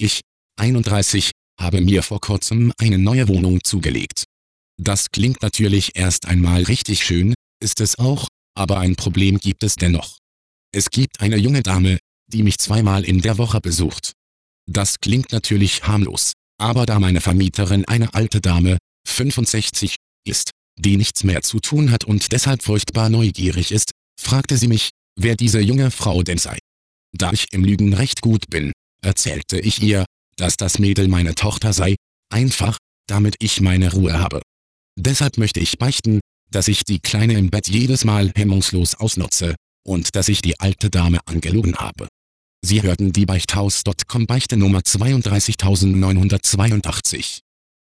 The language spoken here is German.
Ich, 31, habe mir vor kurzem eine neue Wohnung zugelegt. Das klingt natürlich erst einmal richtig schön, ist es auch, aber ein Problem gibt es dennoch. Es gibt eine junge Dame, die mich zweimal in der Woche besucht. Das klingt natürlich harmlos, aber da meine Vermieterin eine alte Dame, 65, ist, die nichts mehr zu tun hat und deshalb furchtbar neugierig ist, fragte sie mich, wer diese junge Frau denn sei. Da ich im Lügen recht gut bin, erzählte ich ihr, dass das Mädel meine Tochter sei, einfach, damit ich meine Ruhe habe. Deshalb möchte ich beichten, dass ich die Kleine im Bett jedes Mal hemmungslos ausnutze und dass ich die alte Dame angelogen habe. Sie hörten die Beichthaus.com Beichte Nummer 32982.